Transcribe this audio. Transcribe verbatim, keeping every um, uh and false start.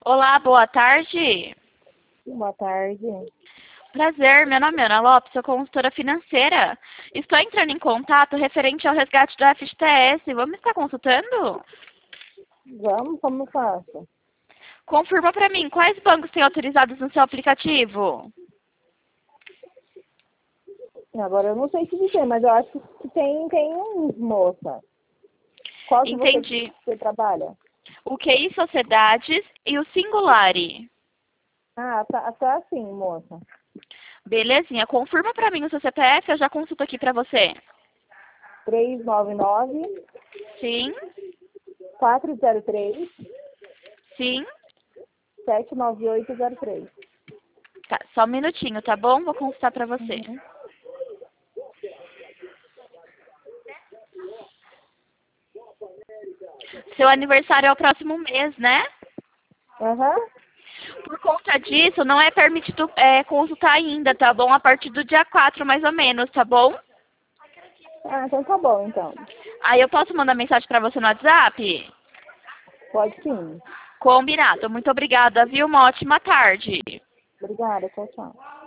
Olá, boa tarde. Boa tarde. Prazer, meu nome é Ana Lopes, sou consultora financeira. Estou entrando em contato referente ao resgate do F G T S. Vamos estar consultando? Vamos, como faço? Confirma para mim, quais bancos têm autorizados no seu aplicativo? Agora eu não sei te dizer, mas eu acho que tem, tem uns, moça. Qual que você, Entendi. você trabalha? O Q I Sociedades e o Singulari. Ah, tá, tá assim, moça. Belezinha, confirma para mim o seu C P F, eu já consulto aqui para você. três nove nove, Sim, quatro zero três, sim. sete nove oito zero três. Tá, só um minutinho, tá bom? Vou consultar para você. Uhum. Seu aniversário é o próximo mês, né? Aham. Por conta disso, não é permitido é, consultar ainda, tá bom? A partir do dia quatro, mais ou menos, tá bom? Ah, então tá bom, então. Aí eu posso mandar mensagem pra você no WhatsApp? Pode sim. Combinado. Muito obrigada, viu? Uma ótima tarde. Obrigada, tchau, tchau.